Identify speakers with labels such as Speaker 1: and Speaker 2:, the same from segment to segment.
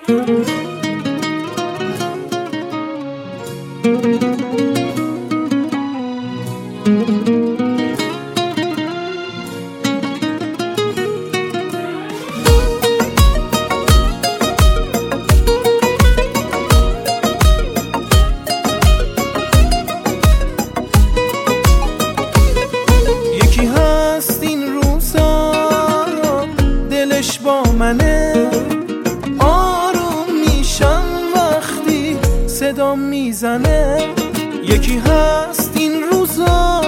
Speaker 1: یکی هست این روزا دلش با منه، آروم میشم وقتی صدا میزنه. یکی هست این روزا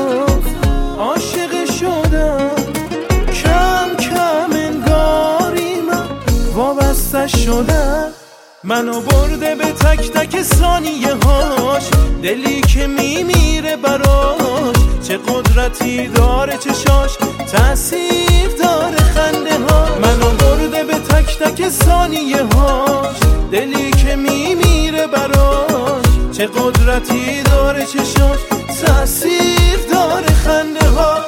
Speaker 1: عاشق شدم، کم کم انگاری من وابسته شدم. منو برده به تک تک ثانیه هاش، دلی که میمیره براش. چه قدرتی داره چشاش، تأثیر داره خنده ها. منو برده به تک تک ثانیه هاش، دلی که میمیره براش. چه قدرتی داره چشاش، تأثیر داره خنده هاش.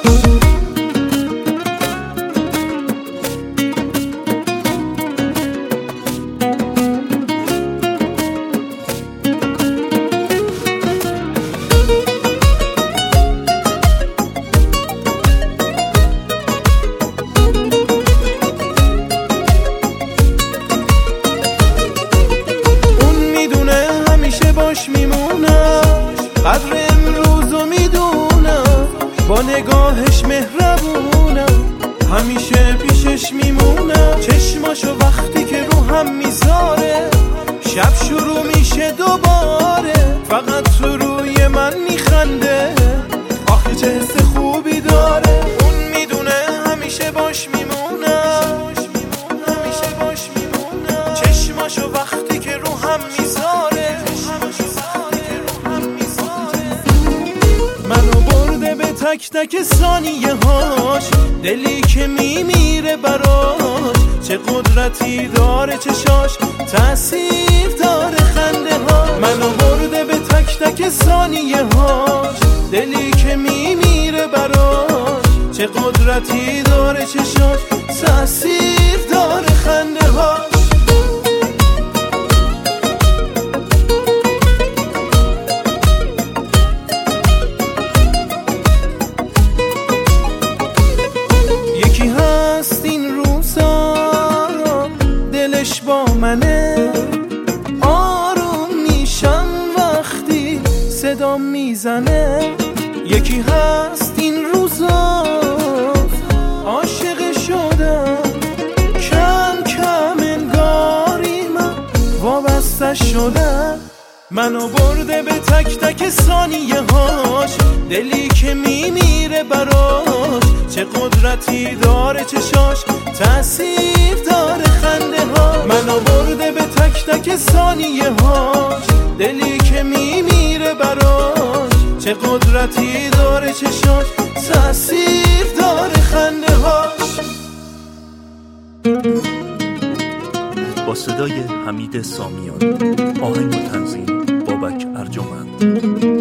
Speaker 1: باش میمونم، قدر امروزو میدونم، با نگاهش مهربونم، همیشه پیشش میمونم. چشماشو وقتی که رو هم میذاره، شب شروع میشه دوباره. فقط تو روی من میخنده، آخه چه حس خوبی داره. اون میدونه همیشه باش میمونم، همیشه باش میمونم. چشماشو وقتی که رو هم میذاره، منو برده به تک تک ثانیه هاش، دلی که میمیره براش. چه قدرتی داره چشاش، تأثیر داره خنده ها. منو برده به تک تک ثانیه هاش، دلی که میمیره براش. چه قدرتی داره چشاش، تأثیر داره خنده ها. یکی هست این روزا دلش با منه، آروم میشم وقتی صدا میزنه. یکی هست این روزا عاشق شدم، کم کم انگاری من وابسته شدم. منو برده به تک تک ثانیه هاش، دلی که میمیره براش. چه قدرتی داره چشاش، تأثیر داره خنده ها. منو برده به تک تک ثانیه هاش، دلی که میمیره براش. چه قدرتی داره چشاش، تأثیر داره خنده هاش.
Speaker 2: با صدای حمید سامیان، آهنگ و تنظیم بابک ارجمند.